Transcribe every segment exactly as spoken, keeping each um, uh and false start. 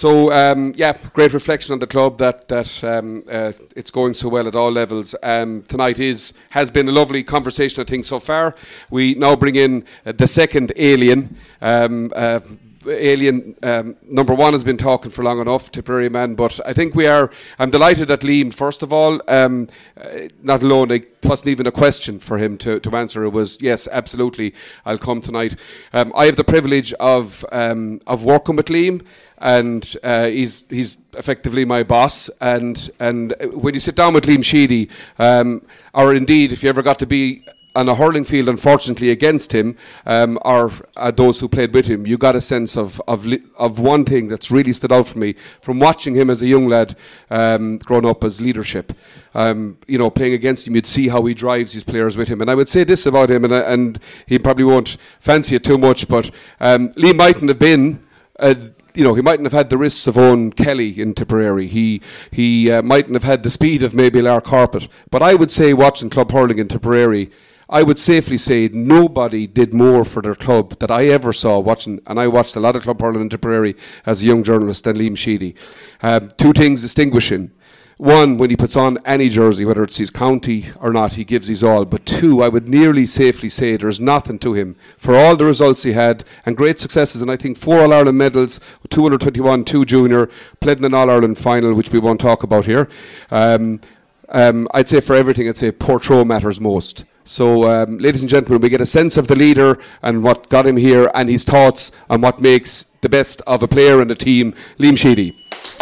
so um, yeah, great reflection on the club that that um, uh, it's going so well at all levels. Um, tonight is has been a lovely conversation, I think, so far. We now bring in uh, the second alien. Um, uh, Alien um, number one has been talking for long enough, Tipperary man, but I think we are. I'm delighted that Liam, first of all, um, uh, not alone. It wasn't even a question for him to, to answer. It was yes, absolutely, I'll come tonight. Um, I have the privilege of um, of working with Liam, and uh, he's he's effectively my boss. And and when you sit down with Liam Sheedy, um, or indeed if you ever got to be on a hurling field, unfortunately, against him, um, or uh, those who played with him, you got a sense of of, li- of one thing that's really stood out for me from watching him as a young lad, um, growing up, as leadership. Um, you know, playing against him, you'd see how he drives his players with him. And I would say this about him, and, uh, and he probably won't fancy it too much, but um, Liam mightn't have been uh, you know, he mightn't have had the wrists of Owen Kelly in Tipperary. He he uh, mightn't have had the speed of maybe Lar Carpet. But I would say, watching club hurling in Tipperary, I would safely say nobody did more for their club that I ever saw watching, and I watched a lot of club hurling in Tipperary as a young journalist, than Liam Sheedy. Um, two things distinguish him. One, when he puts on any jersey, whether it's his county or not, he gives his all. But two, I would nearly safely say there's nothing to him. For all the results he had, and great successes, and I think four All-Ireland medals, two under twenty-one, two junior, played in an All-Ireland final, which we won't talk about here. Um, um, I'd say for everything, I'd say Portrush matters most. So, um, ladies and gentlemen, we get a sense of the leader and what got him here, and his thoughts on what makes the best of a player and a team. Liam Sheedy.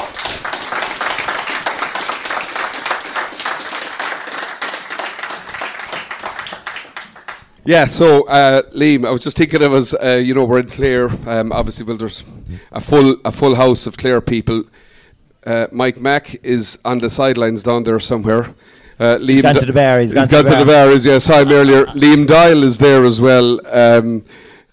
Yeah, so uh, Liam, I was just thinking of us. Uh, you know, we're in Clare. Um, obviously, well, there's a full a full house of Clare people. Uh, Mike Mack is on the sidelines down there somewhere. Uh, Liam he's gone to the bar. He's, he's gone, gone to the bar. As yeah, I saw him earlier. Liam Doyle is there as well. Um,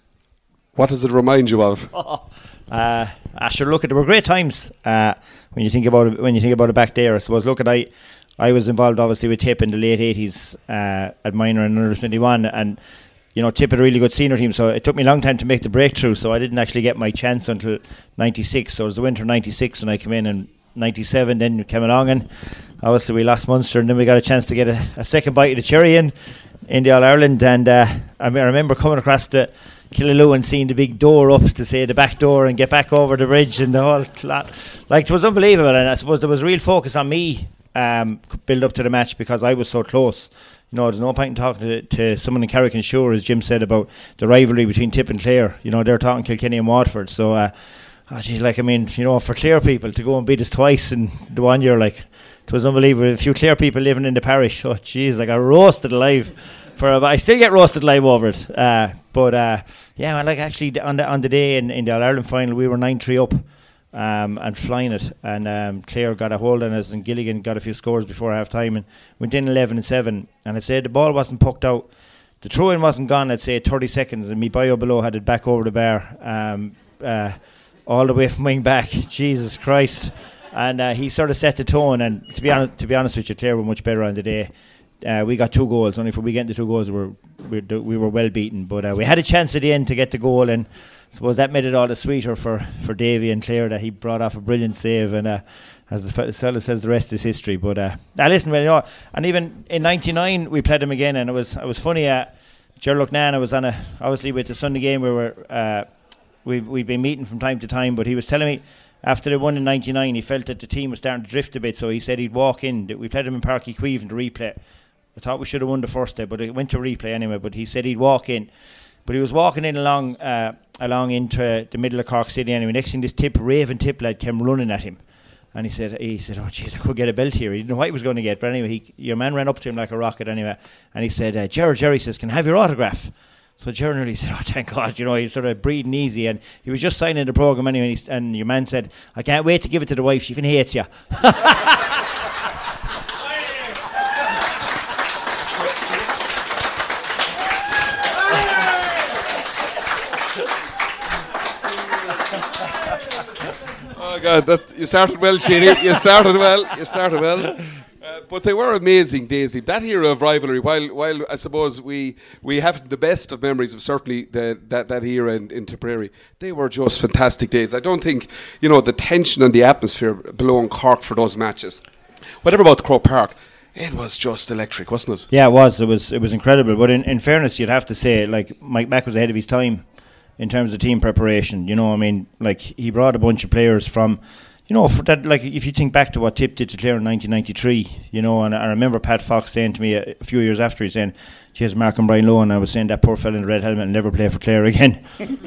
what does it remind you of? Oh, uh, I sure look at. There were great times uh, when you think about it. When you think about it back there, I suppose. Look at I. I was involved obviously with Tip in the late eighties uh, at minor and under twenty-one, and you know Tip had a really good senior team, so it took me a long time to make the breakthrough, so I didn't actually get my chance until ninety-six. So it was the winter of ninety-six when I came in, and ninety-seven then came along, and obviously we lost Munster, and then we got a chance to get a, a second bite of the cherry in, in the All-Ireland, and uh, I, mean, I remember coming across the Killaloe and seeing the big door up to say the back door and get back over the bridge and the whole lot. Like, it was unbelievable, and I suppose there was real focus on me Um, build up to the match because I was so close. You know, there's no point in talking to, to someone in Carrick and Shore, as Jim said, about the rivalry between Tip and Clare. You know, they're talking Kilkenny and Watford. So, uh, oh geez, like, I mean, you know, for Clare people to go and beat us twice in the one year, like, it was unbelievable. A few Clare people living in the parish, oh jeez, like, I roasted alive. For a, I still get roasted alive over it. Uh, but, uh, yeah, like, actually, on the, on the day in, in the All-Ireland final, we were nine three up. Um, and flying it, and um, Clare got a hold on us, and Gilligan got a few scores before half time and went in eleven and seven. And I'd say the ball wasn't pucked out, the throw in wasn't gone, I'd say thirty seconds, and me bio below had it back over the bar, um, uh, all the way from wing back. Jesus Christ. And uh, he sort of set the tone, and to be honest, to be honest with you, Clare were much better on the day. Uh, we got two goals. Only for we getting the two goals, we were we, we were well beaten, but uh, we had a chance at the end to get the goal, and I suppose that made it all the sweeter for, for Davy and Clare that he brought off a brilliant save, and uh, as the fe- fellow says, the rest is history. But uh, now listen, well, you know, and even in ninety-nine we played him again, and it was it was funny. Uh, Gerald Nan was on a obviously with the Sunday game we were uh, we we've been meeting from time to time, but he was telling me after they won in ninety-nine he felt that the team was starting to drift a bit, so he said he'd walk in. We played him in Páirc Uí Chaoimh in the replay. I thought we should have won the first day, but it went to replay anyway. But he said he'd walk in. But he was walking in along uh, along into the middle of Cork City anyway. Next thing, this Tip, Raven Tip lad came running at him. And he said, he said, oh, jeez, I could get a belt here. He didn't know what he was going to get. But anyway, he, your man ran up to him like a rocket anyway. And he said, uh, Jerry, Jerry says, can I have your autograph? So Jerry nearly said, oh, thank God. You know, he's sort of breathing easy. And he was just signing the programme anyway. And, he, and your man said, I can't wait to give it to the wife. She even hates you. Oh God, that, you started well, Sheedy. You started well. You started well. Uh, but they were amazing days. That era of rivalry, while while I suppose we we have the best of memories of certainly the, that, that era in, in Tipperary, they were just fantastic days. I don't think, you know, the tension and the atmosphere below in Cork for those matches. Whatever about the Croke Park, it was just electric, wasn't it? Yeah, it was. It was it was incredible. But in, in fairness, you'd have to say, like, Mike Mack was ahead of his time in terms of team preparation. You know, I mean, like, he brought a bunch of players from... You know, for that, like, if you think back to what Tip did to Clare in nineteen ninety-three, you know, and I remember Pat Fox saying to me a, a few years after, he's saying, "Geez, Mark and Brian Lowe," and I was saying that poor fella in the red helmet will never play for Clare again.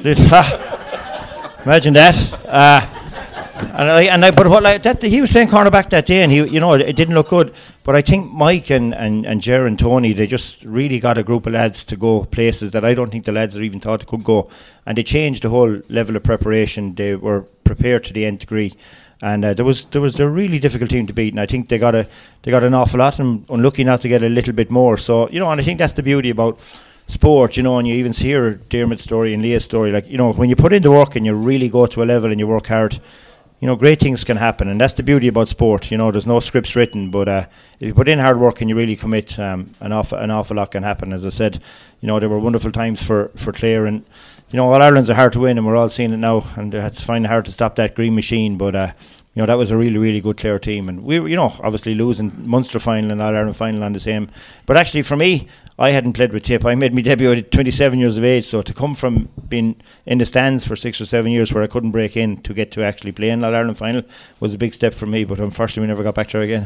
Imagine that. Uh, and I, and I, but what like that, he was playing cornerback that day, and he, you know, it didn't look good. But I think Mike and and and Ger and Tony, they just really got a group of lads to go places that I don't think the lads had even thought they could go, and they changed the whole level of preparation. They were prepared to the nth degree. And uh, there was there was a really difficult team to beat, and I think they got a they got an awful lot, and unlucky not to get a little bit more. So, you know, and I think that's the beauty about sport, you know, and you even see here Dermot's story and Leah's story. Like, you know, when you put in the work and you really go to a level and you work hard, you know, great things can happen, and that's the beauty about sport. You know, there's no scripts written, but uh, if you put in hard work and you really commit, um, an awful an awful lot can happen. As I said, you know, there were wonderful times for for Clare, and you know, All Ireland's are hard to win, and we're all seeing it now, and it's finding it hard to stop that green machine. But uh, you know, that was a really, really good Clare team, and we were, you know, obviously losing Munster final and All Ireland final on the same. But actually, for me, I hadn't played with Tip. I made my debut at twenty-seven years of age, so to come from being in the stands for six or seven years where I couldn't break in to get to actually play in All Ireland final was a big step for me. But unfortunately, we never got back there again.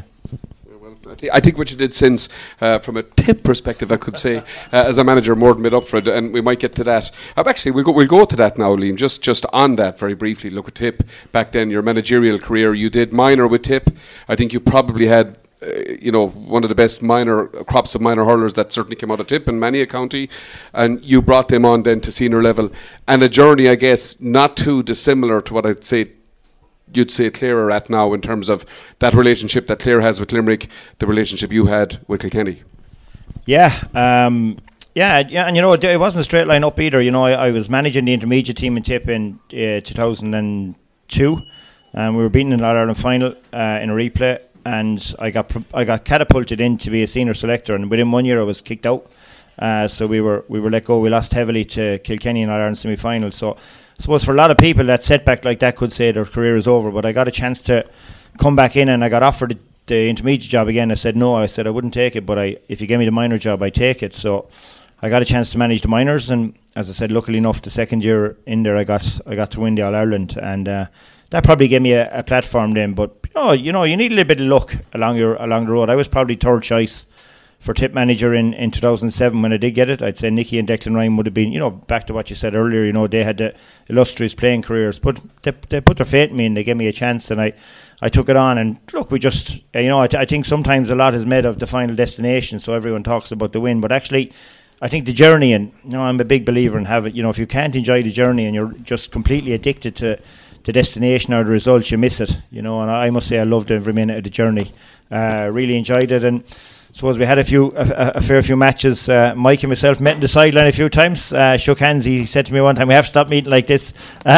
I think, I think what you did since, uh, from a Tip perspective, I could say, uh, as a manager, more than made up for it, and we might get to that. Uh, actually, we'll go, we'll go to that now, Liam, just, just on that very briefly. Look at Tip. Back then, your managerial career, you did minor with Tip. I think you probably had, uh, you know, one of the best minor crops of minor hurlers that certainly came out of Tip in many a county, and you brought them on then to senior level. And a journey, I guess, not too dissimilar to what I'd say you'd say Clare are at now in terms of that relationship that Clare has with Limerick, the relationship you had with Kilkenny. Yeah, um, yeah, yeah, and you know, it wasn't a straight line up either. You know, I, I was managing the intermediate team in Tip in uh, two thousand two, and we were beaten in the All Ireland final uh, in a replay, and I got pro- I got catapulted in to be a senior selector, and within one year I was kicked out. Uh, so we were we were let go. We lost heavily to Kilkenny in All Ireland semi final. So I suppose for a lot of people, that setback like that could say their career is over. But I got a chance to come back in, and I got offered the, the intermediate job again. I said no. I said I wouldn't take it, but I, if you gave me the minor job, I'd take it. So I got a chance to manage the minors, and as I said, luckily enough, the second year in there, I got I got to win the All Ireland, and uh, that probably gave me a, a platform then. But you know, you know, you need a little bit of luck along your along the road. I was probably third choice for Tip manager in, in two thousand seven when I did get it. I'd say Nicky and Declan Ryan would have been, you know, back to what you said earlier, you know, they had the illustrious playing careers, but they, they put their faith in me and they gave me a chance, and I, I took it on. And look, we just, you know, I, t- I think sometimes a lot is made of the final destination, so everyone talks about the win, but actually I think the journey, and you know, I'm a big believer in having, you know, if you can't enjoy the journey and you're just completely addicted to the destination or the results, you miss it, you know. And I must say I loved every minute of the journey, uh, really enjoyed it. And suppose we had a few, a, a fair few matches. Uh, Mike and myself met in the sideline a few times. Uh, shook hands. He said to me one time, "We have to stop meeting like this."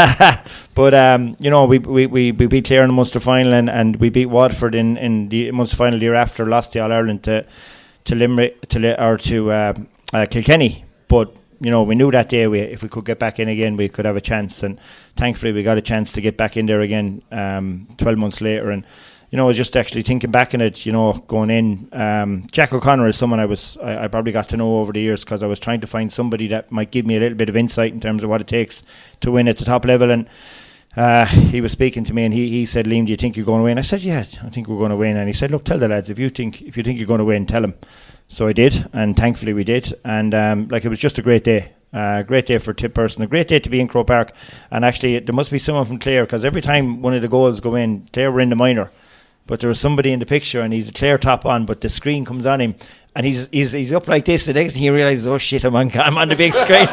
But um, you know, we, we we we beat Clare in the Munster final, and, and we beat Waterford in, in the Munster final the year after. Lost the All Ireland to to Limerick to or to uh, uh, Kilkenny. But you know, we knew that day we, if we could get back in again, we could have a chance. And thankfully, we got a chance to get back in there again um, twelve months later. And you know, I was just actually thinking back on it, you know, going in. Um, Jack O'Connor is someone I was, I, I probably got to know over the years, because I was trying to find somebody that might give me a little bit of insight in terms of what it takes to win at the top level. And uh, he was speaking to me, and he, he said, "Liam, do you think you're going to win?" I said, "Yeah, I think we're going to win." And he said, "Look, tell the lads, if you think if you think you're going to win, tell them." So I did, and thankfully we did. And um, like, it was just a great day. A uh, great day for Tip person, a great day to be in Croke Park. And actually, there must be someone from Clare, because every time one of the goals go in, Clare were in the minor, but there was somebody in the picture, and he's a Clare top on, but the screen comes on him, and he's he's he's up like this. The next thing he realises, oh shit, I'm on I'm on the big screen.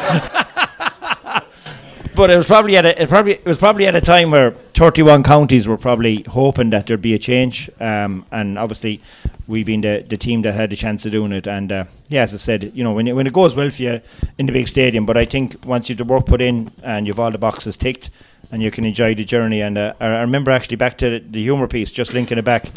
But it was probably at a it probably it was probably at a time where thirty-one counties were probably hoping that there'd be a change, um, and obviously we being the, the team that had the chance of doing it. And uh, yeah, as I said, you know, when it, when it goes well for you in the big stadium, but I think once you've the work put in and you've all the boxes ticked, and you can enjoy the journey. And uh, I remember actually, back to the humour piece, just linking it back,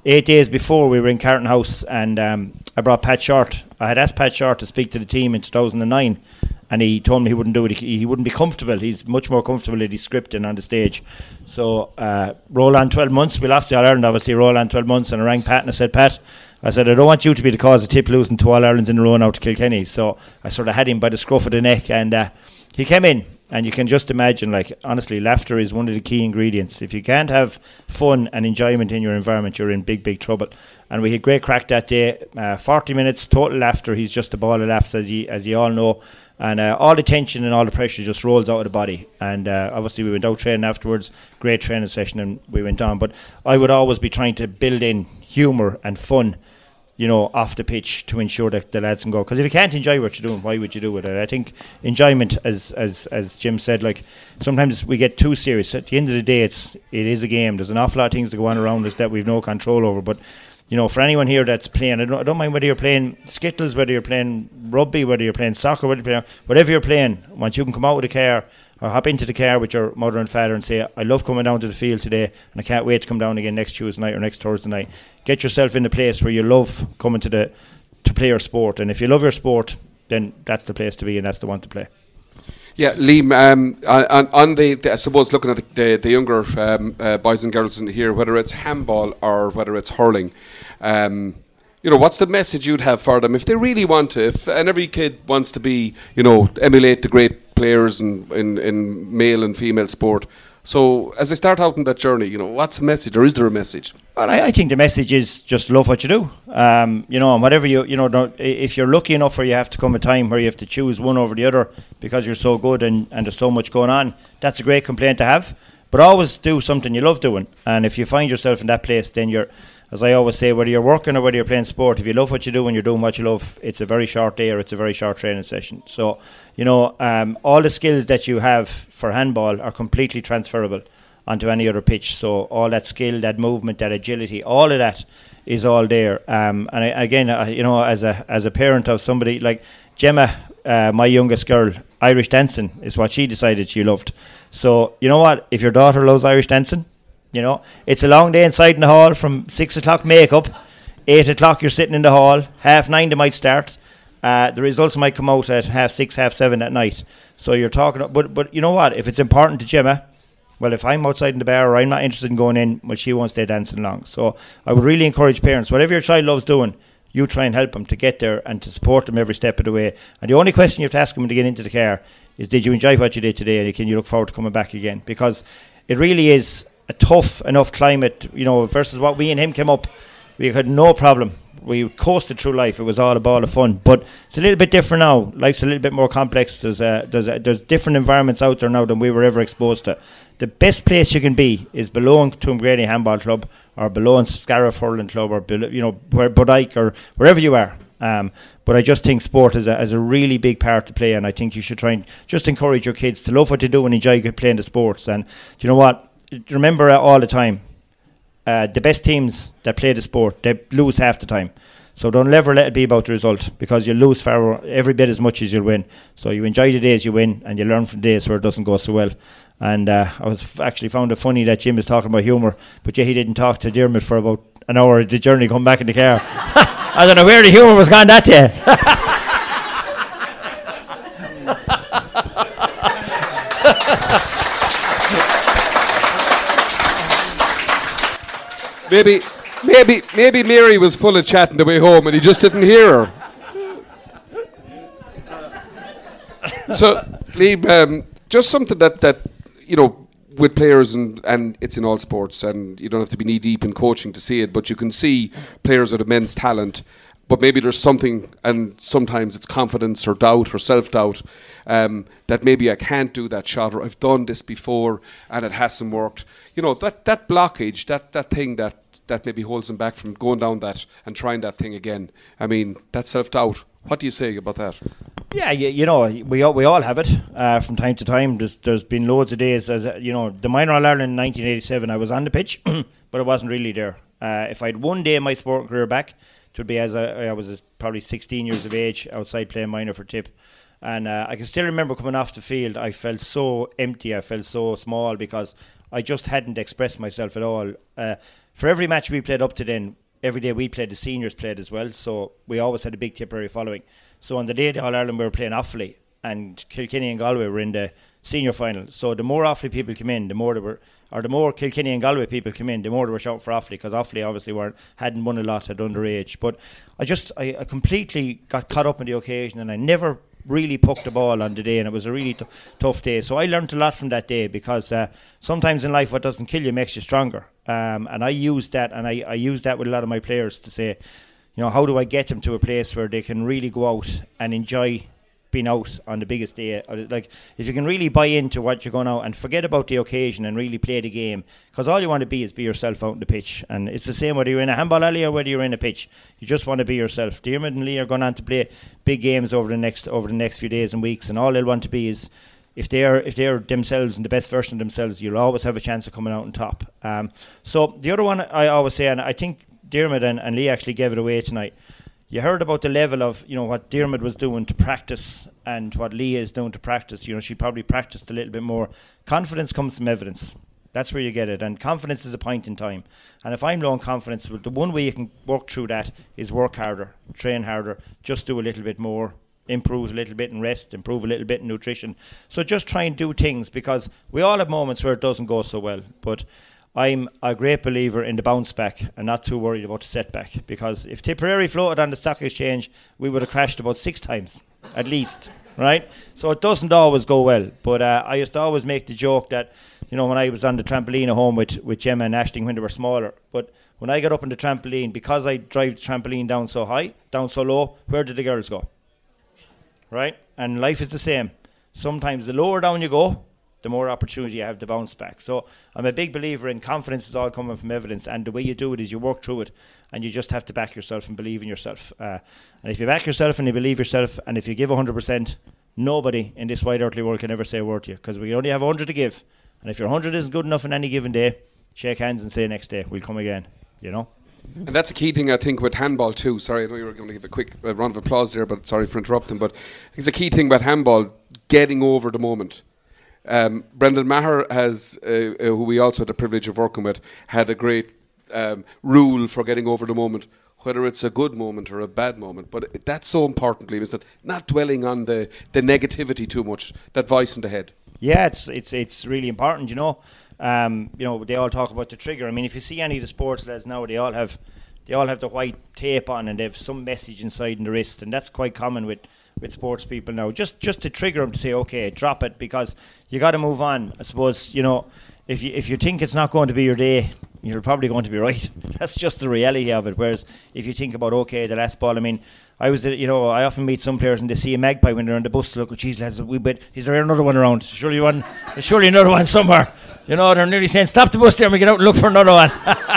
eight days before we were in Carton House, and um, I brought Pat Short. I had asked Pat Short to speak to the team in two thousand nine, and he told me he wouldn't do it. He, he wouldn't be comfortable. He's much more comfortable at his scripting on the stage. So uh, roll on twelve months. We lost the All Ireland, obviously. Roll on twelve months, and I rang Pat and I said, Pat, I said, I don't want you to be the cause of Tip losing to All Irelands in a row now to Kilkenny. So I sort of had him by the scruff of the neck, and uh, he came in. And you can just imagine, like, honestly, laughter is one of the key ingredients. If you can't have fun and enjoyment in your environment, you're in big, big trouble. And we had great crack that day. Uh, forty minutes, total laughter. He's just a ball of laughs, as you, as you all know. And uh, all the tension and all the pressure just rolls out of the body. And uh, obviously we went out training afterwards. Great training session, and we went on. But I would always be trying to build in humour and fun, you know, off the pitch to ensure that the lads can go. Because if you can't enjoy what you're doing, why would you do it? And I think enjoyment, as as as Jim said, like, sometimes we get too serious. At the end of the day, it's it is a game. There's an awful lot of things that go on around us that we've no control over. But, you know, for anyone here that's playing, I don't, I don't mind whether you're playing skittles, whether you're playing rugby, whether you're playing soccer, whether you're playing, whatever you're playing, once you can come out with a car or hop into the car with your mother and father and say, I love coming down to the field today and I can't wait to come down again next Tuesday night or next Thursday night. Get yourself in the place where you love coming to the to play your sport, and if you love your sport, then that's the place to be and that's the one to play. Yeah, Liam, um, on, on the, the, I suppose looking at the, the, the younger um, uh, boys and girls in here, whether it's handball or whether it's hurling, um, you know, what's the message you'd have for them if they really want to, if and every kid wants to be, you know, emulate the great players in, in, in male and female sport. So as they start out in that journey, you know, what's the message, or is there a message? Well, I, I think the message is just love what you do. Um, you know, and whatever you, you know, don't, if you're lucky enough where you have to come a time where you have to choose one over the other because you're so good and, and there's so much going on, that's a great complaint to have. But always do something you love doing. And if you find yourself in that place, then you're, as I always say, whether you're working or whether you're playing sport, if you love what you do and you're doing what you love, it's a very short day or it's a very short training session. So, you know, um, all the skills that you have for handball are completely transferable onto any other pitch. So all that skill, that movement, that agility, all of that is all there. Um, and I, again, I, you know, as a as a parent of somebody like Gemma, uh, my youngest girl, Irish dancing is what she decided she loved. So, you know what? If your daughter loves Irish dancing, you know, it's a long day inside in the hall from six o'clock makeup, eight o'clock you're sitting in the hall, half nine they might start. Uh, the results might come out at half six, half seven at night. So you're talking, but but you know what? If it's important to Gemma, well, if I'm outside in the bar or I'm not interested in going in, well, she won't stay dancing along. So I would really encourage parents, whatever your child loves doing, you try and help them to get there and to support them every step of the way. And the only question you have to ask them when they get into the car is, did you enjoy what you did today, and can you look forward to coming back again? Because it really is a tough enough climate, you know, versus what we and him came up. We had no problem. We coasted through life. It was all a ball of fun. But it's a little bit different now. Life's a little bit more complex. There's a, there's a, there's different environments out there now than we were ever exposed to. The best place you can be is below Tuamgraney Handball Club or below Scariff Hurling Club or below, you know, where Bodyke or wherever you are. Um, but I just think sport is a, is a really big part to play, and I think you should try and just encourage your kids to love what they do and enjoy playing the sports. And do you know what? Remember uh, all the time, uh, the best teams that play the sport, they lose half the time. So don't ever let it be about the result, because you'll lose far every bit as much as you'll win. So you enjoy the days you win, and you learn from the days where it doesn't go so well. And uh, I was f- actually found it funny that Jim is talking about humour, but yeah, he didn't talk to Dermot for about an hour of the journey coming back in the car. I don't know where the humour was gone that day. Maybe, maybe, maybe Mary was full of chatting the way home, and he just didn't hear her. So, Liam, um, just something that, that you know, with players, and, and it's in all sports, and you don't have to be knee deep in coaching to see it, but you can see players with immense talent, but maybe there's something, and sometimes it's confidence or doubt or self-doubt, um, that maybe I can't do that shot, or I've done this before and it hasn't worked. You know, that, that blockage, that, that thing that, that maybe holds them back from going down that and trying that thing again. I mean, that self-doubt. What do you say about that? Yeah, you, you know, we all, we all have it uh, from time to time. There's there's been loads of days, as uh, you know, the Minor All-Ireland in nineteen eighty-seven, I was on the pitch, but I wasn't really there. Uh, if I had one day in my sporting career back, it would be as I, I was probably sixteen years of age outside playing minor for Tip. And uh, I can still remember coming off the field, I felt so empty, I felt so small because I just hadn't expressed myself at all. Uh, for every match we played up to then, every day we played, the seniors played as well, so we always had a big Tipperary following. So on the day of the All-Ireland we were playing Offaly, and Kilkenny and Galway were in the senior final. So the more Offaly people came in, the more they were, or the more Kilkenny and Galway people came in, the more they were shouting for Offaly, because Offaly obviously weren't hadn't won a lot at underage. But I just I, I completely got caught up in the occasion, and I never really poked the ball on the day, and it was a really t- tough day. So I learned a lot from that day, because uh, sometimes in life what doesn't kill you makes you stronger. Um, and I used that, and I, I used that with a lot of my players to say, you know, how do I get them to a place where they can really go out and enjoy being out on the biggest day? Like, if you can really buy into what you're going out and forget about the occasion and really play the game, because all you want to be is be yourself out on the pitch. And it's the same whether you're in a handball alley or whether you're in a pitch. You just want to be yourself. Diarmuid and Lee are going on to play big games over the next over the next few days and weeks, and all they'll want to be is, if they're if they're themselves and the best version of themselves, you'll always have a chance of coming out on top. Um, so the other one I always say, and I think Diarmuid and, and Lee actually gave it away tonight. You heard about the level of, you know, what Diarmuid was doing to practice and what Leah is doing to practice. You know, she probably practiced a little bit more. Confidence comes from evidence. That's where you get it. And confidence is a point in time. And if I'm low on confidence, the one way you can work through that is work harder, train harder, just do a little bit more, improve a little bit in rest, improve a little bit in nutrition. So just try and do things, because we all have moments where it doesn't go so well. But I'm a great believer in the bounce back and not too worried about the setback, because if Tipperary floated on the stock exchange, we would have crashed about six times at least, right? So it doesn't always go well. But uh, I used to always make the joke that, you know, when I was on the trampoline at home with, with Gemma and Ashling when they were smaller, but when I got up on the trampoline, because I drive the trampoline down so high, down so low, where did the girls go? Right? And life is the same. Sometimes the lower down you go, the more opportunity you have to bounce back. So I'm a big believer in confidence is all coming from evidence, and the way you do it is you work through it, and you just have to back yourself and believe in yourself. Uh, and if you back yourself and you believe yourself, and if you give one hundred percent, nobody in this wide earthly world can ever say a word to you, because we only have one hundred to give. And if your one hundred isn't good enough on any given day, shake hands and say next day, we'll come again, you know? And that's a key thing, I think, with handball too. Sorry, I know you were going to give a quick uh, round of applause there, but sorry for interrupting. But it's a key thing about handball, getting over the moment. Um, Brendan Maher has, uh, uh, who we also had the privilege of working with, had a great um, rule for getting over the moment, whether it's a good moment or a bad moment. But it, that's so importantly, isn't it? Not dwelling on the, the negativity too much, that voice in the head. Yeah, it's it's it's really important, you know. Um, you know, they all talk about the trigger. I mean, if you see any of the sports lads now, they all have they all have the white tape on, and they have some message inside in the wrist, and that's quite common with, with sports people now. Just just to trigger them to say, okay, drop it, because you got to move on. I suppose, you know, if you if you think it's not going to be your day, you're probably going to be right. That's just the reality of it. Whereas if you think about, okay, the last ball, I mean, I was, you know, I often meet some players and they see a magpie when they're on the bus to look, oh, geez, lads, we bet, is there another one around? Surely one, there's surely another one somewhere. You know, they're nearly saying, stop the bus there and we get out and look for another one.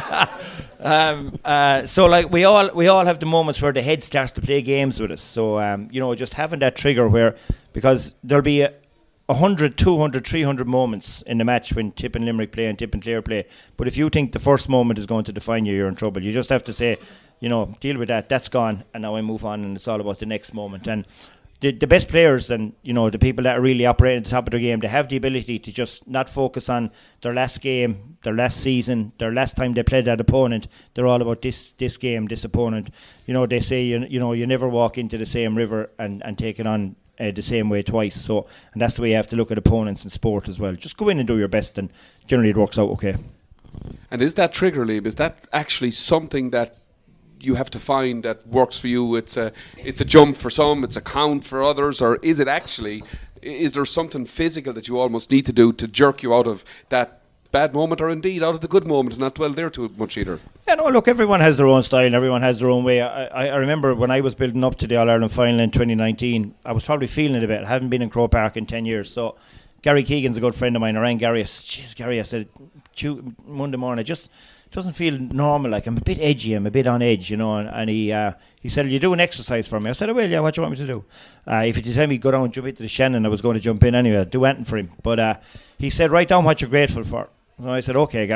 um, uh, so, like, we all we all have the moments where the head starts to play games with us. So, um, you know, just having that trigger where, because there'll be a, one hundred, two hundred, three hundred moments in the match when Tip and Limerick play and Tip and Clare play. But if you think the first moment is going to define you, you're in trouble. You just have to say, you know, deal with that. That's gone. And now I move on, and it's all about the next moment. And the, the best players and, you know, the people that are really operating at the top of their game, they have the ability to just not focus on their last game, their last season, their last time they played that opponent. They're all about this this game, this opponent. You know, they say, you, you know, you never walk into the same river and, and take it on Uh, the same way twice. So, and that's the way you have to look at opponents in sport as well. Just go in and do your best, and generally it works out okay. And is that trigger, Liam, is that actually something that you have to find that works for you? It's a it's a jump for some, it's a count for others, or is it actually, is there something physical that you almost need to do to jerk you out of that bad moment, or indeed out of the good moment, and not dwell there too much either? Yeah, no, look, everyone has their own style and everyone has their own way. I, I, I remember when I was building up to the All-Ireland final in twenty nineteen, I was probably feeling it a bit. I haven't been in Croke Park in ten years. So Gary Keegan's a good friend of mine. I rang Gary. I said, Jeez, Gary, I said, Monday morning, it just doesn't feel normal. Like, I'm a bit edgy, I'm a bit on edge, you know. And, and he uh, he said, will you do an exercise for me? I said, I will, yeah, what do you want me to do? Uh, if you tell me go down and jump into the Shannon, I was going to jump in anyway. I'd do anything for him. But uh, he said, write down what you're grateful for. So I said, okay, Gary.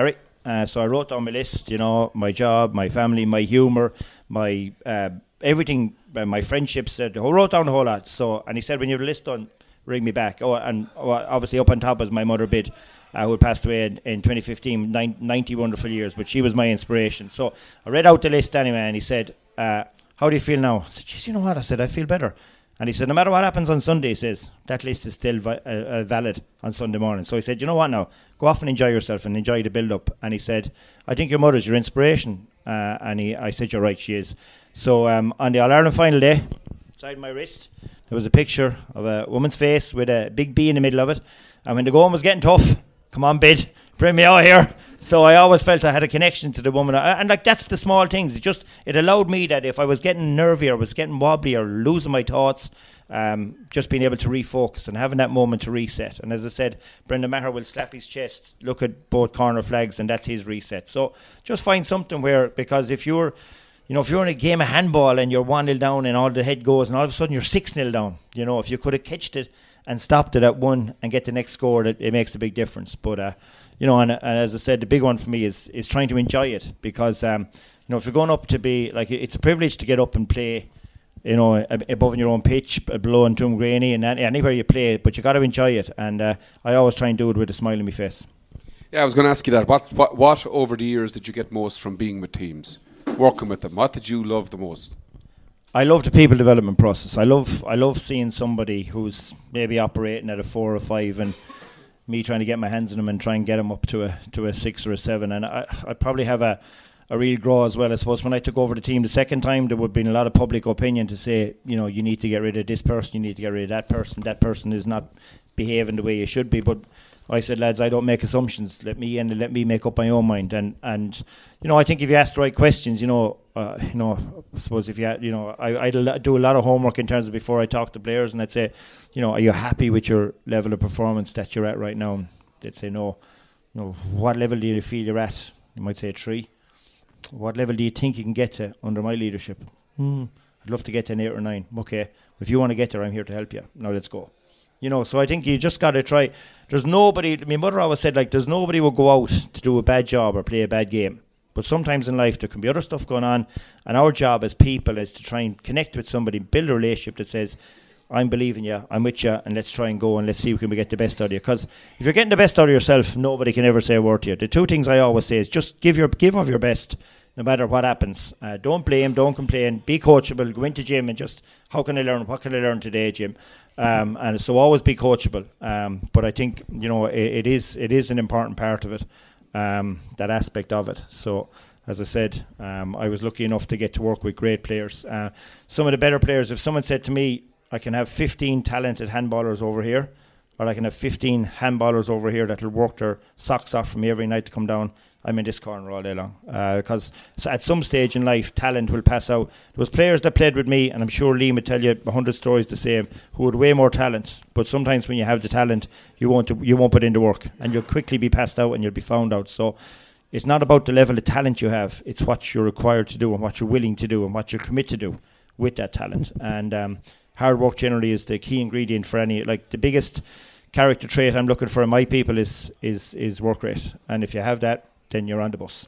Uh, so I wrote down my list, you know, my job, my family, my humour, my uh, everything, uh, my friendships. Uh, I wrote down a whole lot. So, and he said, when you have a list done, ring me back. Oh, and oh, obviously up on top was my mother Bid, uh, who had passed away in, in twenty fifteen, nine, ninety wonderful years, but she was my inspiration. So I read out the list anyway, and he said, uh, how do you feel now? I said, geez, you know what? I said, I feel better. And he said, no matter what happens on Sunday, he says, that list is still vi- uh, uh, valid on Sunday morning. So he said, you know what now? Go off and enjoy yourself and enjoy the build-up. And he said, I think your mother's your inspiration. Uh, and he, I said, you're right, she is. So um, on the All-Ireland final day, beside my wrist, there was a picture of a woman's face with a big B in the middle of it. And when the going was getting tough, come on, Bid, bring me out here. So I always felt I had a connection to the woman. And like, that's the small things. It just, it allowed me that if I was getting nervy or was getting wobbly or losing my thoughts, um, just being able to refocus and having that moment to reset. And as I said, Brendan Maher will slap his chest, look at both corner flags, and that's his reset. So just find something where, because if you're, you know, if you're in a game of handball and you're one nil down and all the head goes and all of a sudden you're six nil down, you know, if you could have catched it and stopped it at one and get the next score, it, it makes a big difference. But, uh, you know, and, and as I said, the big one for me is is trying to enjoy it, because, um, you know, if you're going up to be, like, it's a privilege to get up and play, you know, above in your own pitch, below in Tuamgraney and anywhere you play, but you got to enjoy it. And uh, I always try and do it with a smile on my face. Yeah, I was going to ask you that. What, what, what over the years did you get most from being with teams, working with them? What did you love the most? I love the people development process. I love I love seeing somebody who's maybe operating at a four or five, and me trying to get my hands on them and try and get them up to a to a six or a seven. And I I probably have a, a real grow as well. I suppose when I took over the team the second time, there would have been a lot of public opinion to say, you know, you need to get rid of this person, you need to get rid of that person. That person is not behaving the way you should be. But I said, lads, I don't make assumptions. Let me and let me make up my own mind. And and you know, I think if you ask the right questions, you know, uh, you know, I suppose if you, had, you know, I I do a lot of homework in terms of before I talk to players, and I'd say, you know, are you happy with your level of performance that you're at right now? And they'd say no. No. What level do you feel you're at? You might say a three. What level do you think you can get to under my leadership? Hmm. I'd love to get to an eight or nine. Okay, if you want to get there, I'm here to help you. Now let's go. You know, so I think you just got to try. There's nobody, my mother always said, like, there's nobody will go out to do a bad job or play a bad game. But sometimes in life there can be other stuff going on, and our job as people is to try and connect with somebody, build a relationship that says, I'm believing you, I'm with you, and let's try and go and let's see if we can get the best out of you. Because if you're getting the best out of yourself, nobody can ever say a word to you. The two things I always say is just give your give of your best, no matter what happens. Uh, don't blame, don't complain, be coachable, go into gym and just, how can I learn, what can I learn today, Jim? Um, and so always be coachable. Um, but I think, you know, it, it is it is an important part of it, um, that aspect of it. So, as I said, um, I was lucky enough to get to work with great players. Uh, some of the better players, if someone said to me, I can have fifteen talented handballers over here, or I can have fifteen handballers over here that will work their socks off for me every night to come down, I'm in this corner all day long. Uh, because so at some stage in life, talent will pass out. There was players that played with me, and I'm sure Liam would tell you a hundred stories the same, who had way more talent. But sometimes when you have the talent, you won't you won't put in the work, and you'll quickly be passed out and you'll be found out. So it's not about the level of talent you have; it's what you're required to do and what you're willing to do and what you're committed to do with that talent. And um, hard work generally is the key ingredient for any, like the biggest character trait I'm looking for in my people is is is work rate. And if you have that, then you're on the bus.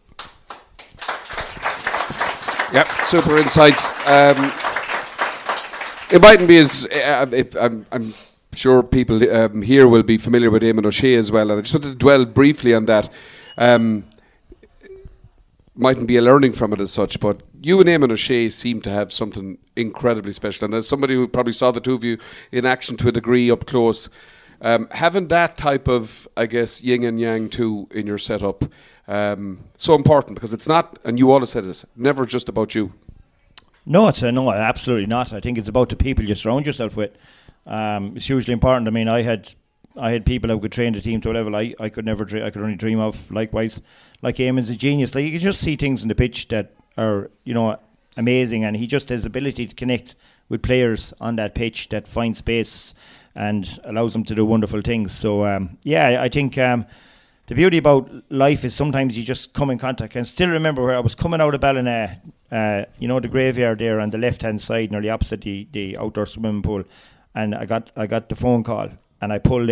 Yep, super insights. Um, it mightn't be as uh, if, I'm, I'm sure people um, here will be familiar with Eamon O'Shea as well, and I just wanted to dwell briefly on that. Um, mightn't be a learning from it as such, but you and Eamon O'Shea seem to have something incredibly special. And as somebody who probably saw the two of you in action to a degree up close, um, having that type of, I guess, yin and yang too in your setup, um, so important, because it's not, and you always said this, never just about you. No, it's uh, no, absolutely not. I think it's about the people you surround yourself with. Um, it's hugely important. I mean, I had I had people who could train the team to a level I, I could never dre- I could only dream of. Likewise, like Eamon's a genius. Like, you can just see things in the pitch that are, you know, amazing, and he just has the ability to connect with players on that pitch that find space and allows them to do wonderful things. So um, yeah, I think um, the beauty about life is sometimes you just come in contact. And still remember where I was coming out of Ballina, uh, you know, the graveyard there on the left hand side, nearly opposite the, the outdoor swimming pool, and I got I got the phone call and I pulled in,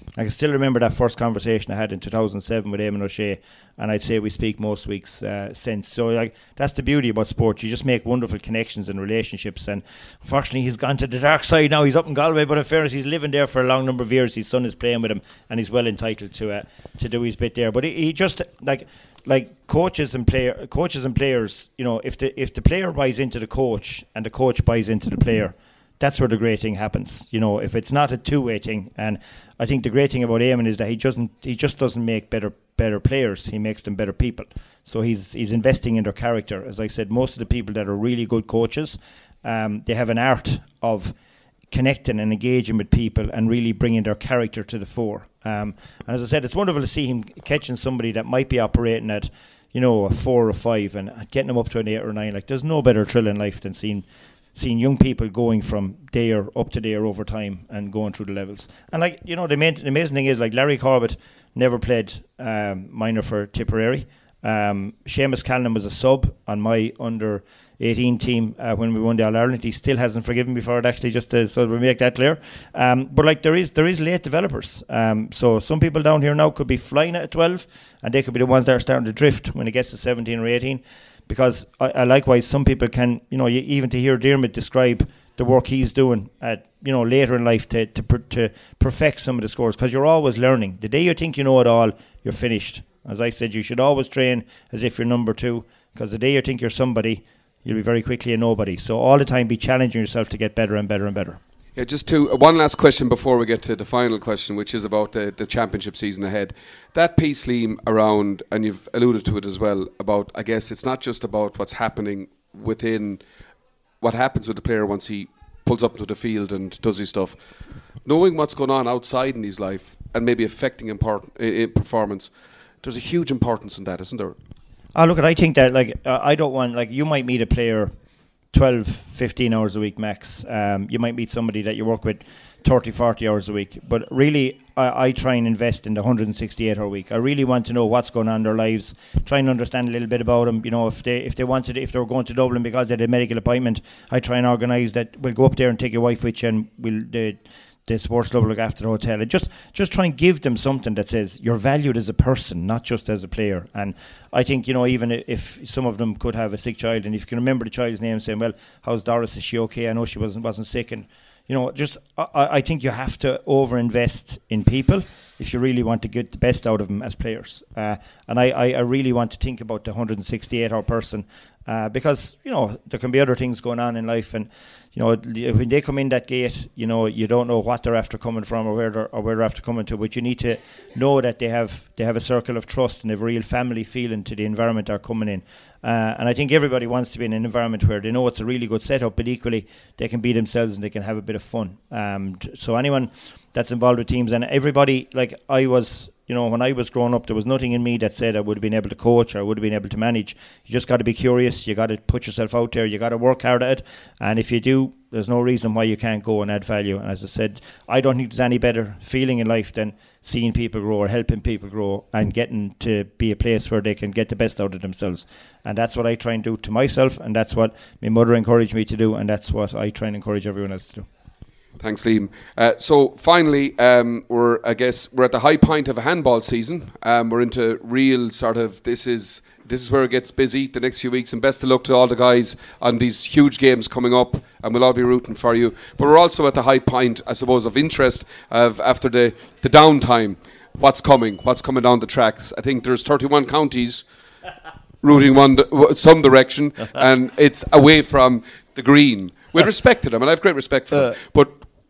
I can still remember that first conversation I had in two thousand seven with Eamon O'Shea, and I'd say we speak most weeks uh, since. So like that's the beauty about sport. You just make wonderful connections and relationships, and unfortunately he's gone to the dark side now. He's up in Galway, but in fairness, he's living there for a long number of years. His son is playing with him, and he's well entitled to uh, to do his bit there. But he, he just like like coaches and player coaches and players, you know, if the if the player buys into the coach and the coach buys into the player, that's where the great thing happens. You know, if it's not a two-way thing. And I think the great thing about Eamon is that he doesn't he just doesn't make better better players, he makes them better people. So he's he's investing in their character. As I said, most of the people that are really good coaches, um, they have an art of connecting and engaging with people and really bringing their character to the fore. Um, and as I said, it's wonderful to see him catching somebody that might be operating at, you know, a four or five and getting them up to an eight or a nine. Like, there's no better thrill in life than seeing seeing young people going from there up to there over time and going through the levels. And like, you know, the, main, the amazing thing is, like, Larry Corbett never played um, minor for Tipperary. Um, Seamus Callan was a sub on my under eighteen team uh, when we won the All-Ireland. He still hasn't forgiven me for it, actually, just to, so we make that clear. Um, but like, there is there is late developers. Um, so some people down here now could be flying at twelve, and they could be the ones that are starting to drift when it gets to seventeen or eighteen. Because I, I likewise, some people can, you know, you, even to hear Dermot describe the work he's doing at, you know, later in life to to, to perfect some of the scores, because you're always learning. The day you think you know it all, you're finished. As I said, you should always train as if you're number two, because the day you think you're somebody, you'll be very quickly a nobody. So all the time, be challenging yourself to get better and better and better. Yeah, just two, uh, one last question before we get to the final question, which is about the, the championship season ahead. That piece, Liam, around, and you've alluded to it as well, about, I guess it's not just about what's happening within, what happens with the player once he pulls up to the field and does his stuff. Knowing what's going on outside in his life and maybe affecting import, uh, performance, there's a huge importance in that, isn't there? Oh, look, I think that, like, uh, I don't want, like, you might meet a player twelve, fifteen hours a week max. Um, you might meet somebody that you work with thirty, forty hours a week. But really, I, I try and invest in the one hundred sixty-eight hour week. I really want to know what's going on in their lives, try and understand a little bit about them. You know, if they if they wanted, if they were going to Dublin because they had a medical appointment, I try and organise that we'll go up there and take your wife with you, and we'll the the sports club will look after the hotel. And just just try and give them something that says you're valued as a person, not just as a player. And I think, you know, even if some of them could have a sick child, and if you can remember the child's name, saying, well, how's Doris, is she okay? I know she wasn't wasn't sick. And, you know, just I, I think you have to over invest in people if you really want to get the best out of them as players. Uh, and I, I, I really want to think about the one hundred sixty-eight hour person, uh, because, you know, there can be other things going on in life, and, you know, when they come in that gate, you know, you don't know what they're after coming from, or where they're or where they're after coming to, but you need to know that they have they have a circle of trust and they have a real family feeling to the environment they're coming in. Uh, and I think everybody wants to be in an environment where they know it's a really good setup, but equally they can be themselves and they can have a bit of fun. Um, so anyone that's involved with teams, and everybody, like I was, you know, when I was growing up, there was nothing in me that said I would have been able to coach or I would have been able to manage. You just got to be curious. You got to put yourself out there. You got to work hard at it. And if you do, there's no reason why you can't go and add value. And as I said, I don't think there's any better feeling in life than seeing people grow or helping people grow and getting to be a place where they can get the best out of themselves. And that's what I try and do to myself, and that's what my mother encouraged me to do, and that's what I try and encourage everyone else to do. Thanks, Liam. Uh, so finally, um, we're I guess we're at the high point of a handball season. Um, we're into real sort of this is this is where it gets busy the next few weeks. And best of luck to all the guys on these huge games coming up, and we'll all be rooting for you. But we're also at the high point, I suppose, of interest of after the the downtime. What's coming? What's coming down the tracks? I think there's thirty-one counties rooting one some direction, and it's away from the green. With respect to them, and I have great respect for uh, them, but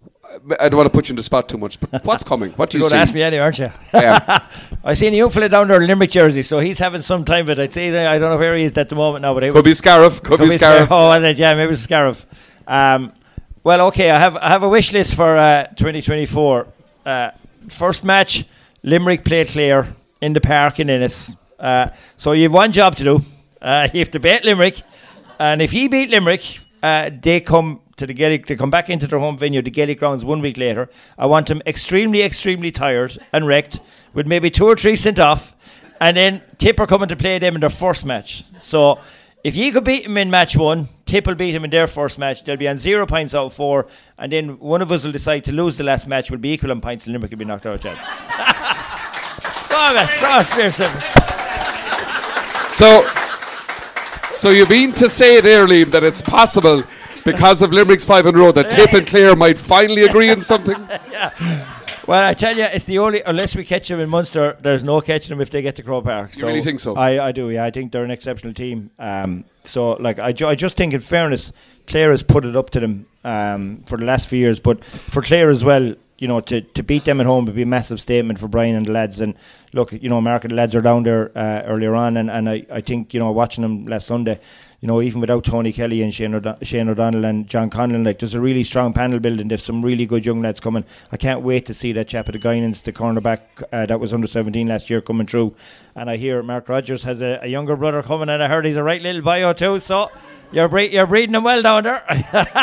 I don't want to put you in the spot too much. But what's coming? What do you see? You're going to ask me anyway, aren't you? Yeah. I seen a young fella down there in Limerick jersey, so he's having some time. But I'd say I don't know where he is at the moment now. But it could be Scariff. Could, could be Scariff. Oh, was it? Yeah, maybe it's Scariff. Um, well, okay. I have I have a wish list for uh, twenty twenty-four. Uh, first match, Limerick play Clare in the park in Ennis. Uh, so you have one job to do. Uh, you have to beat Limerick, and if you beat Limerick, Uh, they come to the Gaelic. They come back into their home venue, the Gaelic grounds, one week later. I want them extremely, extremely tired and wrecked, with maybe two or three sent off, and then Tipper coming to play them in their first match. So if you could beat them in match one, Tip will beat him in their first match. They'll be on zero points out of four, and then one of us will decide to lose the last match. Will be equal on points, and Limerick will be knocked out. so, so, so, so, so you mean to say there, Liam, that it's possible because of Limerick's five in a row that Tip and Clare might finally agree on something? Yeah. Well, I tell you, it's the only, unless we catch them in Munster, there's no catching them if they get to Croke Park. So you really think so? I, I do, yeah. I think they're an exceptional team. Um, so, like, I, ju- I just think, in fairness, Clare has put it up to them um, for the last few years. But for Clare as well, you know, to, to beat them at home would be a massive statement for Brian and the lads. And look, you know, Mark and the lads are down there uh, earlier on. And, and I, I think, you know, watching them last Sunday, you know, even without Tony Kelly and Shane, O'D- Shane O'Donnell and John Conlon, like, there's a really strong panel building. There's some really good young lads coming. I can't wait to see that chap at the Guinans, the cornerback uh, that was under seventeen last year, coming through. And I hear Mark Rogers has a, a younger brother coming, and I heard he's a right little bio too. So you're bre- you're breeding him well down there.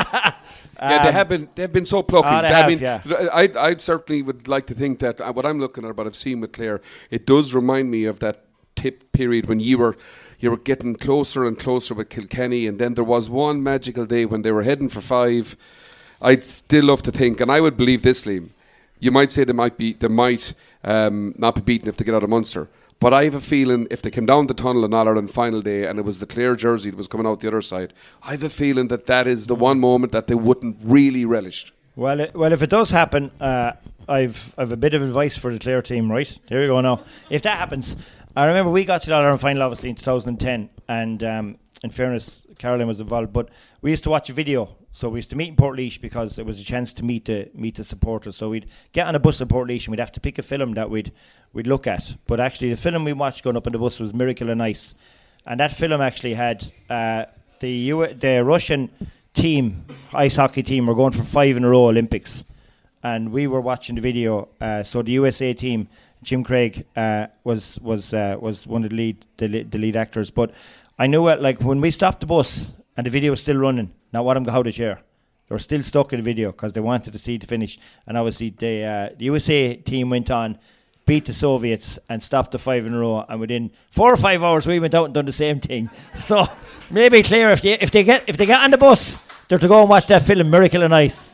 Yeah, they have been they've been so plucky. Oh, they I have, mean, yeah. I I certainly would like to think that uh, what I'm looking at, what I've seen with Clare, it does remind me of that Tip period when you were you were getting closer and closer with Kilkenny, and then there was one magical day when they were heading for five. I'd still love to think, and I would believe this, Liam. You might say they might be they might um, not be beaten if they get out of Munster. But I have a feeling if they came down the tunnel on All-Ireland final day and it was the Clare jersey that was coming out the other side, I have a feeling that that is the one moment that they wouldn't really relish. Well, it, well, if it does happen, uh, I've I've a bit of advice for the Clare team, right? There we go now. If that happens, I remember we got to the All-Ireland final obviously in two thousand ten, and um, in fairness, Caroline was involved, but we used to watch a video. So we used to meet in Portlaoise because it was a chance to meet the meet the supporters. So we'd get on a bus in Portlaoise and we'd have to pick a film that we'd we'd look at. But actually, the film we watched going up on the bus was Miracle on Ice, and that film actually had uh, the U- the Russian team, ice hockey team, were going for five in a row Olympics, and we were watching the video. Uh, so the U S A team, Jim Craig uh, was was uh, was one of the lead the, lead- the lead actors. But I knew it, like, when we stopped the bus and the video was still running. Now, what I'm going to share, they were still stuck in the video because they wanted to see the finish. And obviously, they, uh, the U S A team went on, beat the Soviets, and stopped the five in a row. And within four or five hours, we went out and done the same thing. So maybe Clare, if they if they get if they get on the bus, they're to go and watch that film, Miracle on Ice.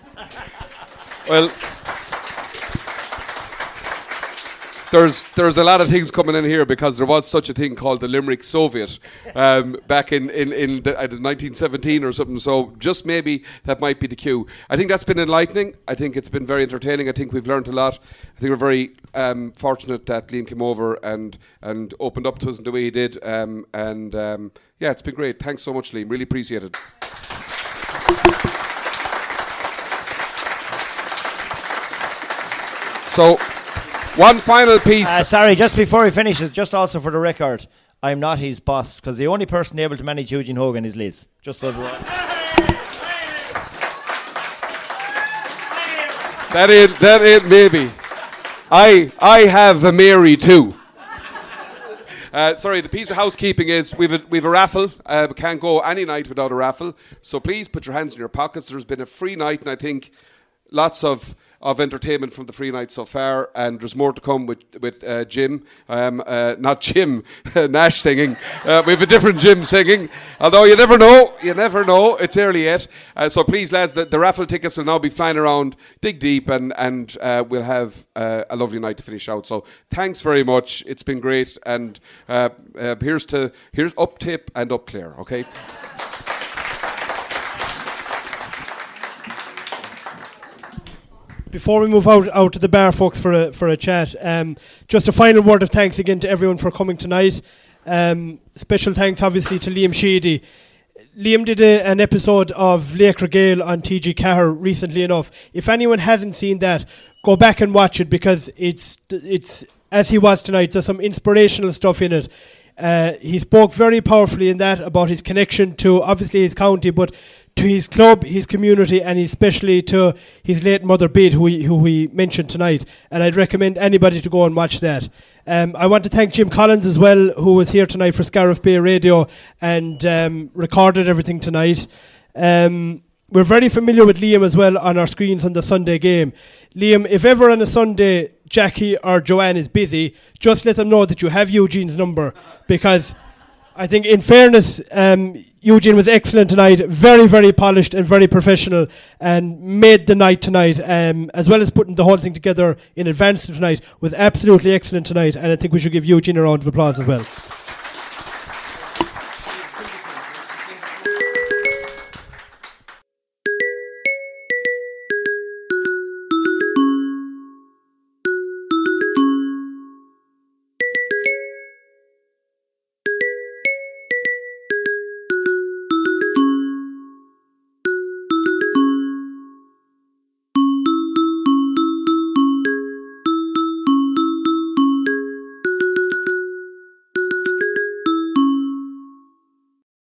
Well, There's there's a lot of things coming in here because there was such a thing called the Limerick Soviet um, back in in, in the, uh, nineteen seventeen or something. So just maybe that might be the cue. I think that's been enlightening. I think it's been very entertaining. I think we've learned a lot. I think we're very um, fortunate that Liam came over and and opened up to us in the way he did. Um, and um, yeah, it's been great. Thanks so much, Liam. Really appreciate it. So. One final piece. Uh, sorry, just before he finishes, just also for the record, I'm not his boss because the only person able to manage Eugene Hogan is Liz. Just so everyone. That it, that it, maybe. I I have a Mary too. Uh, sorry, the piece of housekeeping is we've a, we've a raffle. Uh, we can't go any night without a raffle. So please put your hands in your pockets. There's been a free night, and I think lots of. of entertainment from the free night so far, and there's more to come with with uh, Jim, um, uh, not Jim Nash singing. Uh, we have a different Jim singing. Although you never know, you never know. It's early yet, uh, so please, lads, the, the raffle tickets will now be flying around. Dig deep, and and uh, we'll have uh, a lovely night to finish out. So thanks very much. It's been great, and uh, uh, here's to here's up Tip and up Clare. Okay. Before we move out, out to the bar, folks, for a for a chat, um, just a final word of thanks again to everyone for coming tonight. Um, special thanks, obviously, to Liam Sheedy. Liam did a, an episode of Lake Regale on T G Cahir recently enough. If anyone hasn't seen that, go back and watch it because it's it's as he was tonight. There's some inspirational stuff in it. Uh, he spoke very powerfully in that about his connection to obviously his county, but to his club, his community, and especially to his late mother Bid, who he, who we mentioned tonight. And I'd recommend anybody to go and watch that. Um, I want to thank Jim Collins as well, who was here tonight for Scariff Bay Radio and um, recorded everything tonight. Um, we're very familiar with Liam as well on our screens on the Sunday game. Liam, if ever on a Sunday Jackie or Joanne is busy, just let them know that you have Eugene's number, because I think, in fairness, um, Eugene was excellent tonight. Very, very polished and very professional, and made the night tonight, um, as well as putting the whole thing together in advance of tonight, was absolutely excellent tonight. And I think we should give Eugene a round of applause as well.